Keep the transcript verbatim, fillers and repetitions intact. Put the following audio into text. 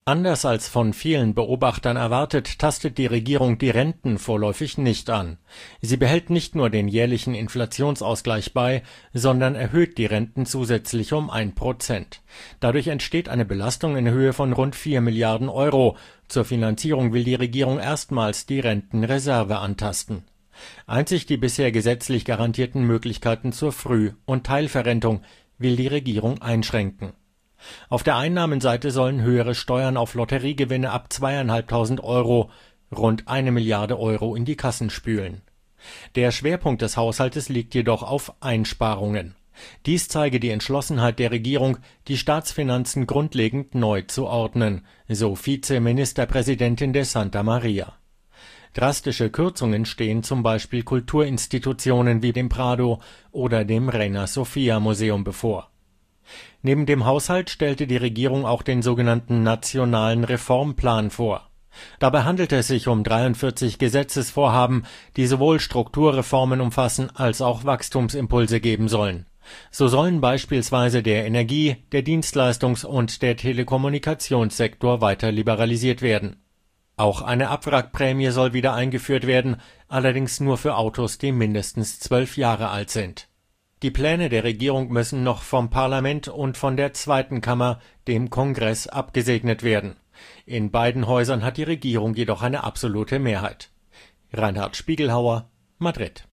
Anders als von vielen Beobachtern erwartet, tastet die Regierung die Renten vorläufig nicht an. Sie behält nicht nur den jährlichen Inflationsausgleich bei, sondern erhöht die Renten zusätzlich um ein Prozent. Dadurch entsteht eine Belastung in Höhe von rund vier Milliarden Euro. Zur Finanzierung will die Regierung erstmals die Rentenreserve antasten. Einzig die bisher gesetzlich garantierten Möglichkeiten zur Früh- und Teilverrentung will die Regierung einschränken. Auf der Einnahmenseite sollen höhere Steuern auf Lotteriegewinne ab zweieinhalbtausend Euro rund eine Milliarde Euro in die Kassen spülen. Der Schwerpunkt des Haushaltes liegt jedoch auf Einsparungen. Dies zeige die Entschlossenheit der Regierung, die Staatsfinanzen grundlegend neu zu ordnen, so Vizeministerpräsidentin de Santa Maria. Drastische Kürzungen stehen zum Beispiel Kulturinstitutionen wie dem Prado oder dem Reina Sofia Museum bevor. Neben dem Haushalt stellte die Regierung auch den sogenannten Nationalen Reformplan vor. Dabei handelt es sich um dreiundvierzig Gesetzesvorhaben, die sowohl Strukturreformen umfassen als auch Wachstumsimpulse geben sollen. So sollen beispielsweise der Energie-, der Dienstleistungs- und der Telekommunikationssektor weiter liberalisiert werden. Auch eine Abwrackprämie soll wieder eingeführt werden, allerdings nur für Autos, die mindestens zwölf Jahre alt sind. Die Pläne der Regierung müssen noch vom Parlament und von der zweiten Kammer, dem Kongress, abgesegnet werden. In beiden Häusern hat die Regierung jedoch eine absolute Mehrheit. Reinhard Spiegelhauer, Madrid.